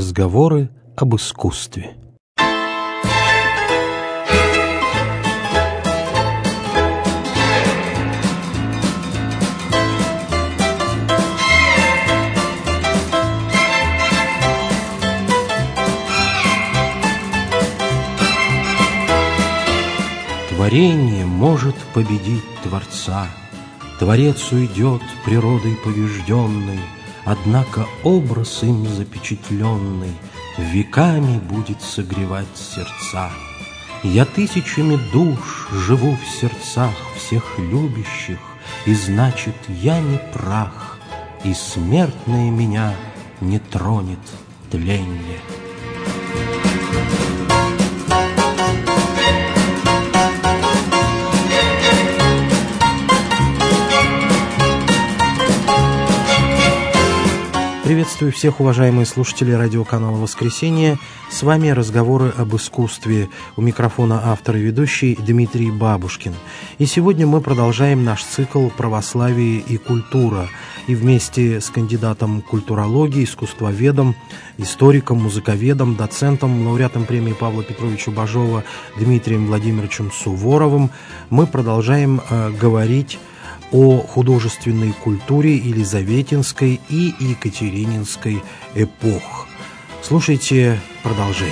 Разговоры об искусстве. Творение может победить Творца. Творец уйдет природой побежденной, однако образ им запечатленный веками будет согревать сердца. Я тысячами душ живу в сердцах всех любящих, и значит, я не прах, и смертное меня не тронет тленье. Приветствую всех, уважаемые слушатели радиоканала «Воскресенье». С вами разговоры об искусстве. У микрофона автор и ведущий Дмитрий Бабушкин. И сегодня мы продолжаем наш цикл «Православие и культура». И вместе с кандидатом культурологии, искусствоведом, историком, музыковедом, доцентом, лауреатом премии Павла Петровича Бажова Дмитрием Владимировичем Суворовым мы продолжаем говорить о художественной культуре Елизаветинской и Екатерининской эпох. Слушайте продолжение.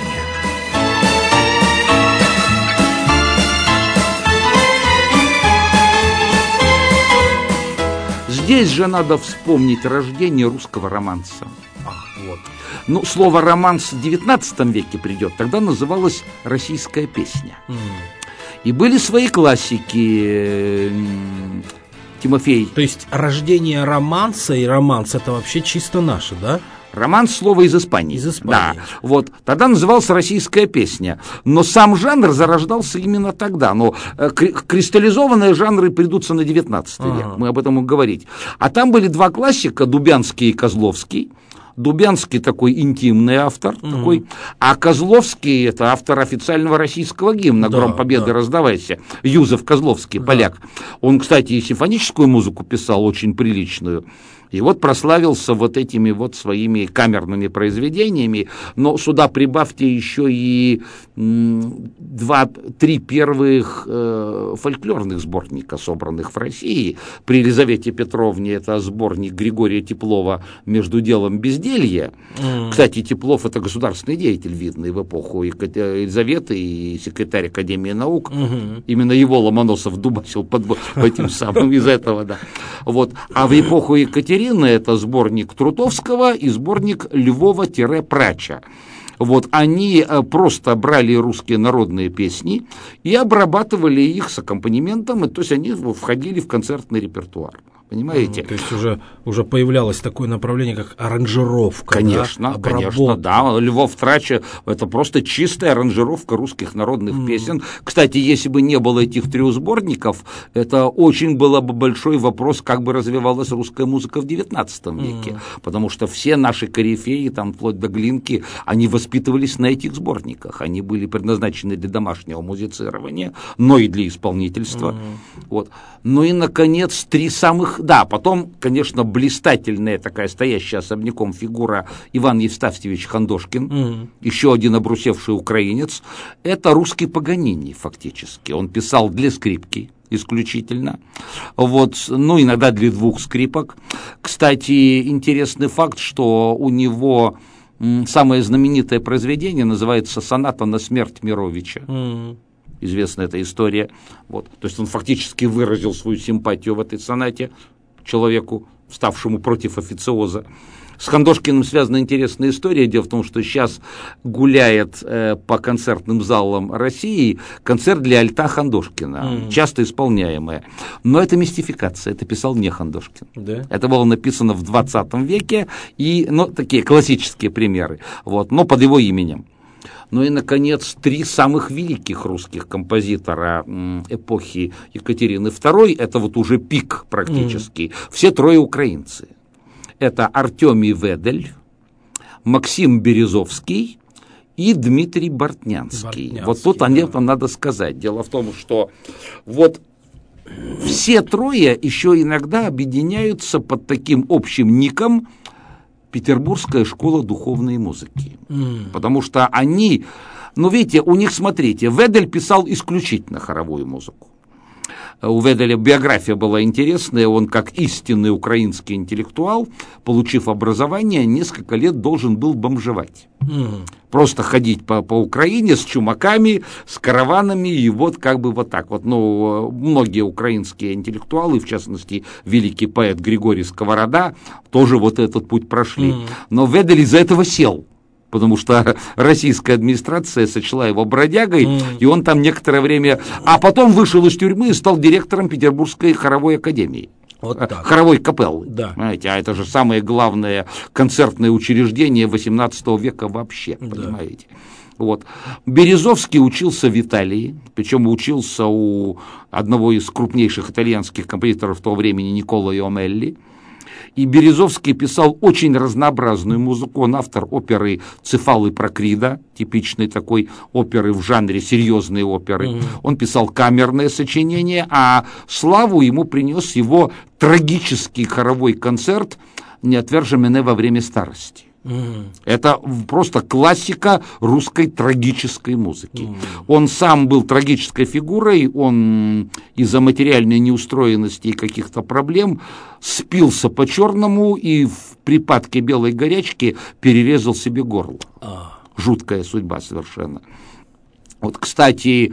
Здесь же надо вспомнить рождение русского романса. Вот. Ну, слово «романс» в XIX веке придет, тогда называлась российская песня. И были свои классики. Тимофей. То есть рождение романса и романс — это вообще чисто наше, да? Романс — слово из Испании. Из Испании. Да. Вот. Тогда называлась российская песня. Но сам жанр зарождался именно тогда. Но кристаллизованные жанры придутся на XIX век. Мы об этом будем говорить. А там были два классика, Дубянский и Козловский. Дубянский такой интимный автор, такой, а Козловский — это автор официального российского гимна «Гром Победы, раздавайся». Юзеф Козловский, поляк. Он, кстати, и симфоническую музыку писал очень приличную. И вот прославился вот этими вот своими камерными произведениями, но сюда прибавьте еще и 2-3 первых фольклорных сборника, собранных в России. При Елизавете Петровне это сборник Григория Теплова «Между делом безделье». Кстати, Теплов — это государственный деятель, видный в эпоху Елизаветы и секретарь Академии наук. Именно его Ломоносов дубасил под этим самым из этого, да. Вот. А в эпоху Екатерины это сборник Трутовского и сборник Львова-Прача. Вот, они просто брали русские народные песни и обрабатывали их с аккомпанементом, то есть они входили в концертный репертуар. Понимаете? То есть уже появлялось такое направление, как аранжировка. Конечно, да? конечно, да. Львов Трача — это просто чистая аранжировка русских народных песен. Кстати, если бы не было этих 3 сборников, это очень был бы большой вопрос, как бы развивалась русская музыка в XIX веке. Потому что все наши корифеи, там, вплоть до Глинки, они воспитывались на этих сборниках. Они были предназначены для домашнего музицирования, но и для исполнительства. Вот. Ну и, наконец, 3 самых... Да, потом, конечно, блистательная такая стоящая особняком фигура Иван Евстафьевич Хандошкин, еще один обрусевший украинец. Это русский Паганини, фактически. Он писал для скрипки исключительно, вот, ну, иногда для 2 скрипок. Кстати, интересный факт, что у него самое знаменитое произведение называется «Соната на смерть Мировича». Известна эта история. Вот. То есть он фактически выразил свою симпатию в этой сонате человеку, ставшему против официоза. С Хандошкиным связана интересная история. Дело в том, что сейчас гуляет по концертным залам России концерт для альта Хандошкина, часто исполняемая. Но это мистификация, это писал не Хандошкин. Да? Это было написано в 20 веке, и, ну, такие классические примеры, вот, но под его именем. Ну и, наконец, 3 самых великих русских композитора эпохи Екатерины II, это вот уже пик практически, все 3 украинцы. Это Артемий Ведель, Максим Березовский и Дмитрий Бортнянский. Вот тут о этом надо сказать. Дело в том, что вот все 3 еще иногда объединяются под таким общим ником Петербургская школа духовной музыки. Потому что они, видите, у них, смотрите, Ведель писал исключительно хоровую музыку. У Веделя биография была интересная, он как истинный украинский интеллектуал, получив образование, несколько лет должен был бомжевать. Просто ходить по Украине с чумаками, с караванами, и вот как бы вот так вот. Многие украинские интеллектуалы, в частности, великий поэт Григорий Сковорода, тоже вот этот путь прошли. Но Ведель из-за этого сел. Потому что российская администрация сочла его бродягой, и он там некоторое время... А потом вышел из тюрьмы и стал директором Петербургской хоровой академии. Вот так. Хоровой капеллы. Да. Понимаете, а это же самое главное концертное учреждение XVIII века вообще, понимаете. Вот. Березовский учился в Италии, причем учился у одного из крупнейших итальянских композиторов того времени Никколо Иомелли. И Березовский писал очень разнообразную музыку. Он автор оперы «Цефал и Прокрида», типичной такой оперы в жанре серьезной оперы. Он писал камерные сочинения, а славу ему принес его трагический хоровой концерт «Не отвержи меня во время старости». Это просто классика русской трагической музыки. Он сам был трагической фигурой, он из-за материальной неустроенности и каких-то проблем спился по-черному и в припадке белой горячки перерезал себе горло. Жуткая судьба совершенно. Вот, кстати,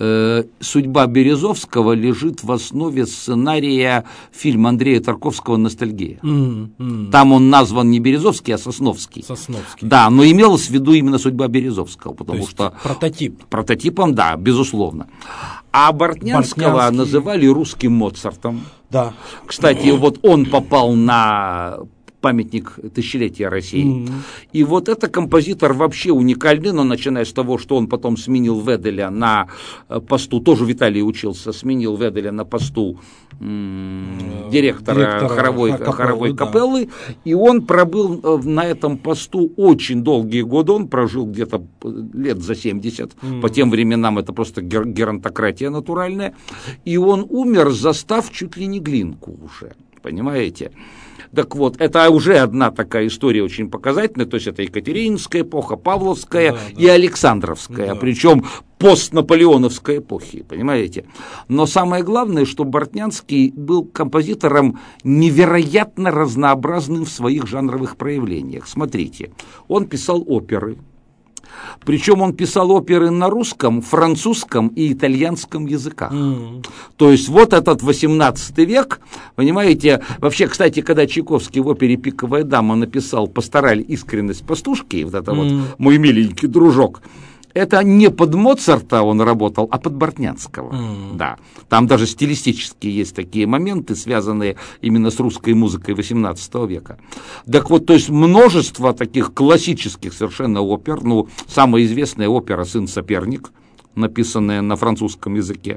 судьба Березовского лежит в основе сценария фильма Андрея Тарковского «Ностальгия». Там он назван не Березовский, а Сосновский. Да, но имелась в виду именно судьба Березовского, потому что... Прототип. Прототипом, да, безусловно. А Бортнянского называли русским Моцартом. Да. Кстати, вот он попал на... памятник тысячелетия России. И вот это композитор вообще уникальный, но начиная с того, что он потом сменил Веделя на посту, тоже в Италии учился, сменил Веделя на посту директора хоровой капеллы, и он пробыл на этом посту очень долгие годы, он прожил где-то лет за 70, по тем временам это просто геронтократия натуральная, и он умер, застав чуть ли не Глинку уже, понимаете? Так вот, это уже одна такая история очень показательная, то есть это Екатерининская эпоха, Павловская и Александровская, причем постнаполеоновской эпохи, понимаете. Но самое главное, что Бортнянский был композитором невероятно разнообразным в своих жанровых проявлениях. Смотрите, он писал оперы. Причем он писал оперы на русском, французском и итальянском языках. То есть вот этот 18 век, понимаете, вообще, кстати, когда Чайковский в опере «Пиковая дама» написал «Пастораль, искренность пастушки», вот это вот «Мой миленький дружок», это не под Моцарта он работал, а под Бортнянского. Да. Там даже стилистически есть такие моменты, связанные именно с русской музыкой XVIII века. Так вот, то есть множество таких классических совершенно опер, самая известная опера «Сын соперник», написанная на французском языке.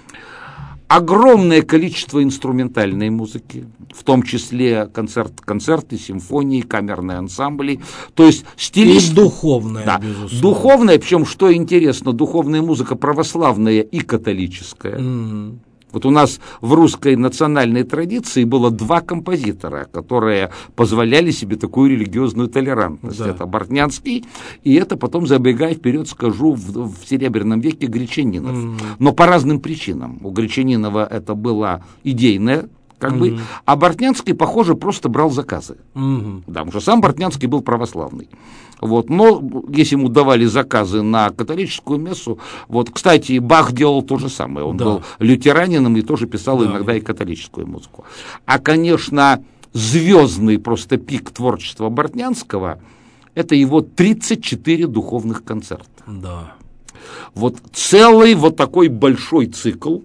Огромное количество инструментальной музыки, в том числе концерты, симфонии, камерные ансамбли, то есть стилист... И духовная, безусловно. Духовная, причем, что интересно, духовная музыка православная и католическая. Вот у нас в русской национальной традиции было два композитора, которые позволяли себе такую религиозную толерантность. Да. Это Бортнянский, и это, потом забегая вперед, скажу, в Серебряном веке Гречанинов. Но по разным причинам. У Гречанинова это было идейное, а Бортнянский, похоже, просто брал заказы. Да, потому что сам Бортнянский был православный. Вот, но если ему давали заказы на католическую мессу, вот, кстати, Бах делал то же самое, он был лютеранином и тоже писал иногда и католическую музыку. А, конечно, звездный просто пик творчества Бортнянского – это его 34 духовных концерта. Да. Вот целый вот такой большой цикл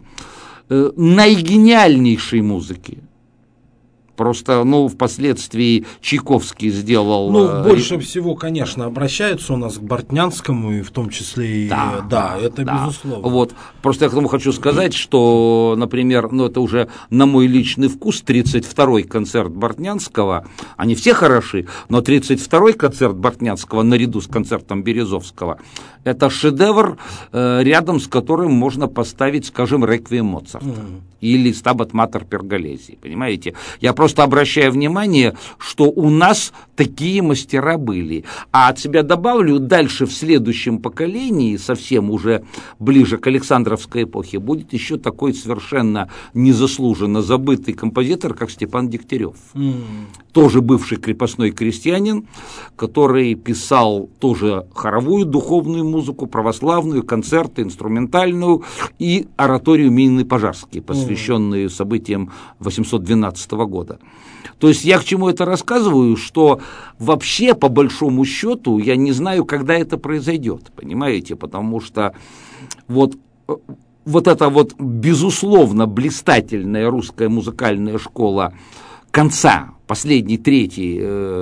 наигениальнейшей музыки. Просто, впоследствии Чайковский сделал... больше всего, конечно, обращаются у нас к Бортнянскому, и в том числе и... это безусловно. Вот, просто я к тому хочу сказать, что, например, это уже на мой личный вкус, 32-й концерт Бортнянского, они все хороши, но 32-й концерт Бортнянского наряду с концертом Березовского, это шедевр, рядом с которым можно поставить, скажем, «Реквием Моцарта» или «Стабат Матер Перголези», понимаете? Я просто обращаю внимание, что у нас такие мастера были. А от себя добавлю, дальше в следующем поколении, совсем уже ближе к Александровской эпохе, будет еще такой совершенно незаслуженно забытый композитор, как Степан Дегтярев. Тоже бывший крепостной крестьянин, который писал тоже хоровую духовную музыку, православную, концерты, инструментальную и ораторию Минины Пожарской, посвященную событиям 812 года. То есть я к чему это рассказываю, что вообще, по большому счету, я не знаю, когда это произойдет, понимаете, потому что вот эта вот безусловно блистательная русская музыкальная школа конца, последней трети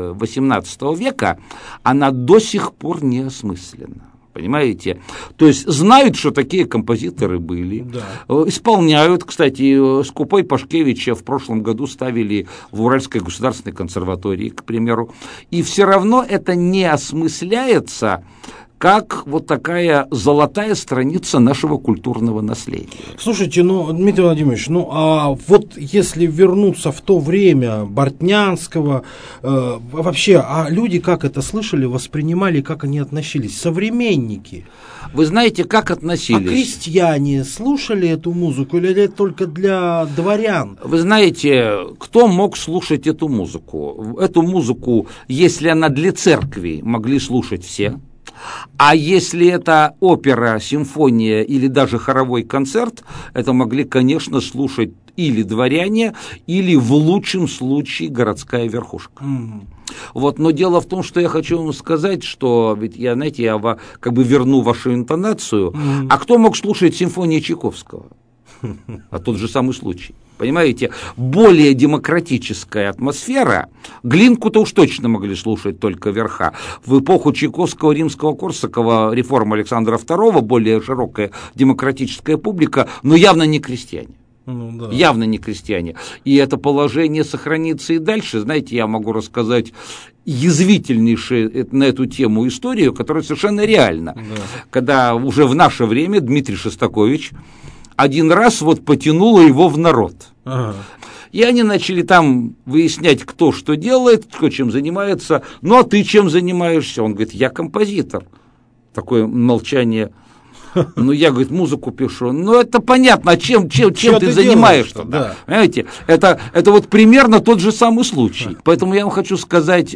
XVIII века, она до сих пор не осмыслена. Понимаете? То есть знают, что такие композиторы были, исполняют. Кстати, Скупой Пашкевича в прошлом году ставили в Уральской государственной консерватории, к примеру, и все равно это не осмысляется как вот такая золотая страница нашего культурного наследия. Слушайте, Дмитрий Владимирович, а вот если вернуться в то время Бортнянского, вообще, люди как это слышали, воспринимали, как они относились? Современники? Вы знаете, как относились? А крестьяне слушали эту музыку или это только для дворян? Вы знаете, кто мог слушать эту музыку? Эту музыку, если она для церкви, могли слушать все. А если это опера, симфония или даже хоровой концерт, это могли, конечно, слушать или дворяне, или в лучшем случае городская верхушка. Вот, но дело в том, что я хочу вам сказать, что ведь я как бы верну вашу интонацию. А кто мог слушать симфонии Чайковского? А тот же самый случай. Понимаете, более демократическая атмосфера, Глинку-то уж точно могли слушать только верха. В эпоху Чайковского, Римского-Корсакова, реформы Александра II, более широкая демократическая публика, но явно не крестьяне. Явно не крестьяне. И это положение сохранится и дальше. Знаете, я могу рассказать язвительнейшую на эту тему историю, которая совершенно реальна. Когда уже в наше время Дмитрий Шостакович один раз потянуло его в народ. И они начали там выяснять, кто что делает, кто чем занимается. А ты чем занимаешься? Он говорит, я композитор. Такое молчание. Я, говорит, музыку пишу. Это понятно, чем ты занимаешься? Да. Понимаете? Это примерно тот же самый случай. Поэтому я вам хочу сказать,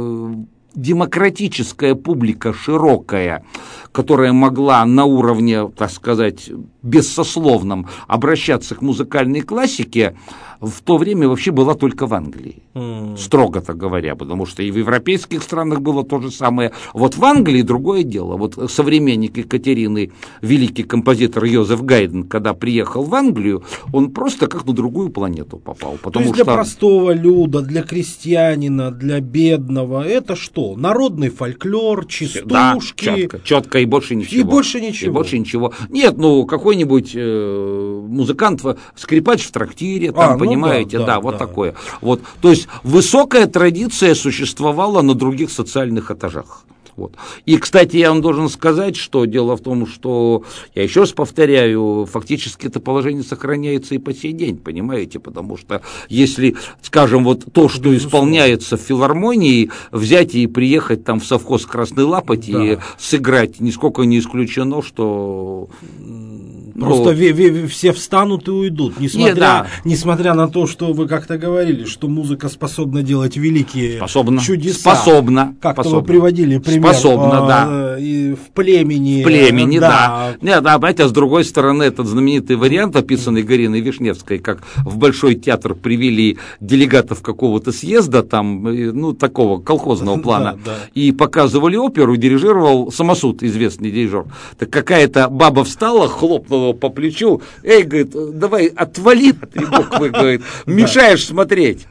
демократическая публика широкая, которая могла на уровне, так сказать, бессословном обращаться к музыкальной классике, в то время вообще была только в Англии, строго-то говоря, потому что и в европейских странах было то же самое. Вот в Англии другое дело. Вот современник Екатерины, великий композитор Йозеф Гайден, когда приехал в Англию, он просто как на другую планету попал. Потому то есть для простого люда, для для бедного, это что? Народный фольклор, частушки? Да, четко и больше ничего. И больше ничего. Нет, какой-нибудь музыкант, скрипач в трактире, там, понимаете, такое. То есть высокая традиция существовала на других социальных этажах. И, кстати, я вам должен сказать, что дело в том, что, я еще раз повторяю, фактически это положение сохраняется и по сей день, понимаете, потому что если, скажем, то, что исполняется в филармонии, взять и приехать там в совхоз Красный Лапоть и сыграть, нисколько не исключено, что... Просто все встанут и уйдут, несмотря на то, что вы как-то говорили, что музыка способна делать великие чудеса. Как-то вы приводили пример и в племени. Да. Понимаете, а с другой стороны, этот знаменитый вариант, описанный Гариной Вишневской, как в Большой театр привели делегатов какого-то съезда, там, такого колхозного плана, и показывали оперу, дирижировал Самосуд, известный дирижер. Так какая-то баба встала, хлопнула по плечу, говорит, давай отвали от три буквы, говорит, мешаешь смотреть.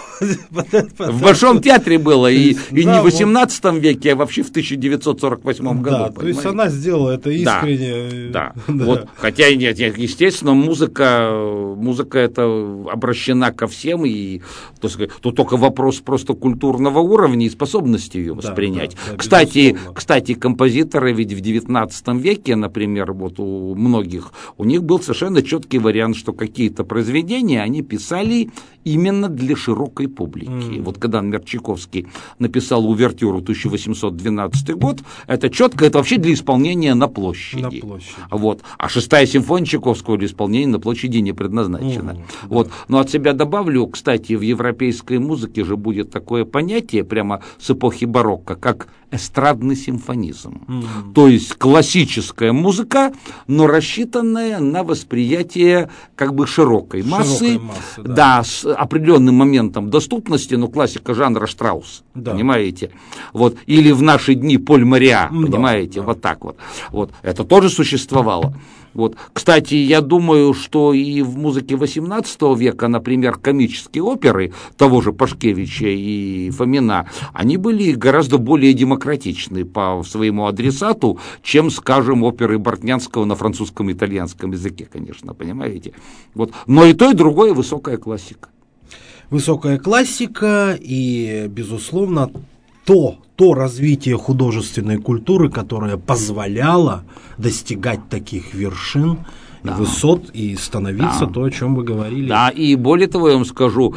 В Большом театре было, и не в 18 веке, а вообще в 1948 году. То есть она сделала это искренне. Да. Хотя, естественно, музыка это обращена ко всем, и тут только вопрос просто культурного уровня и способности ее воспринять. Кстати, композиторы ведь в 19 веке, например, у многих, у них был совершенно четкий вариант, что какие-то произведения они писали именно для широкой публики. Вот когда Чайковский написал увертюру 1812 год, это четко, это вообще для исполнения на площади. Вот. А 6-я симфония Чайковского для исполнения на площади не предназначена. Вот. Но от себя добавлю, кстати, в европейской музыке же будет такое понятие прямо с эпохи барокко, как эстрадный симфонизм. То есть классическая музыка, но рассчитанная на восприятие как бы широкой массы, да, с определенным моментом доступности, но классика жанра Штраус, понимаете? Вот. Или в наши дни Поль Мориа, понимаете? Вот так вот. Вот. Это тоже существовало. Вот. Кстати, я думаю, что и в музыке XVIII века, например, комические оперы того же Пашкевича и Фомина, они были гораздо более демократичны по своему адресату, чем, скажем, оперы Бортнянского на французском и итальянском языке, конечно, понимаете? Вот. Но и то, и другое высокая классика. Высокая классика и, безусловно, то развитие художественной культуры, которое позволяло достигать таких вершин, высот и становиться то, о чем вы говорили. Да, и более того, я вам скажу,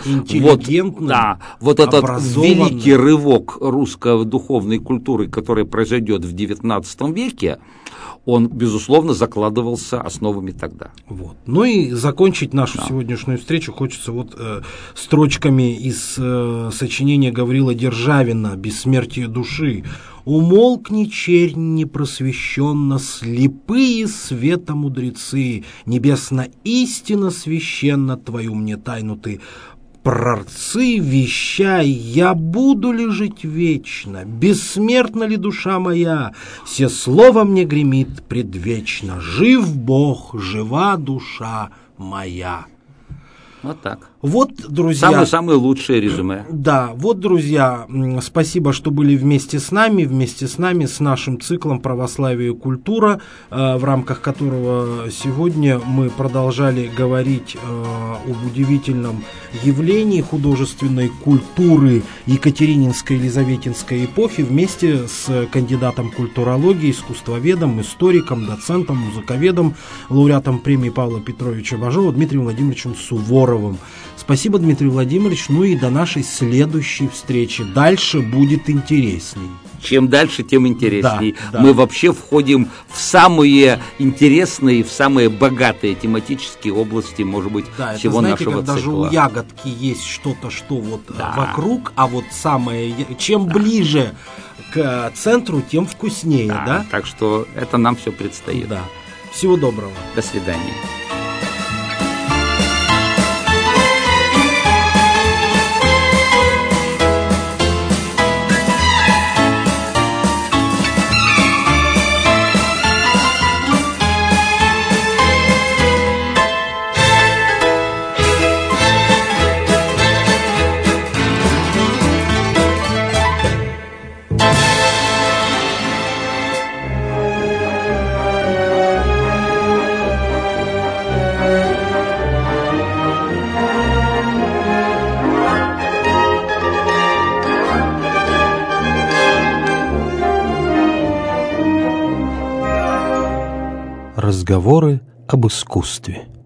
вот этот великий рывок русской духовной культуры, который произойдет в XIX веке, он, безусловно, закладывался основами тогда. Вот. Ну и закончить нашу сегодняшнюю встречу хочется строчками из сочинения Гаврила Державина «Бессмертие души». «Умолкни, чернь непросвещенно, слепые света мудрецы, небесно истина священна, твою мне тайну ты прорцы, вещай, я буду ли жить вечно, бессмертна ли душа моя, все слово мне гремит предвечно, жив Бог, жива душа моя». Вот так. Вот, друзья. Самое лучшее резюме. Да, вот, друзья, спасибо, что были вместе с нами, с нашим циклом «Православие и культура», в рамках которого сегодня мы продолжали говорить об удивительном явлении художественной культуры Екатерининской и Елизаветинской эпохи вместе с кандидатом культурологии, искусствоведом, историком, доцентом, музыковедом, лауреатом премии Павла Петровича Бажова Дмитрием Владимировичем Суворовым. Спасибо, Дмитрий Владимирович, ну и до нашей следующей встречи. Дальше будет интересней. Чем дальше, тем интересней. Мы вообще входим в самые интересные, в самые богатые тематические области, может быть, всего нашего цикла. Даже у ягодки есть что-то, что вокруг, а вот чем ближе к центру, тем вкуснее, да? Так что это нам все предстоит. Да. Всего доброго. До свидания. Разговоры об искусстве.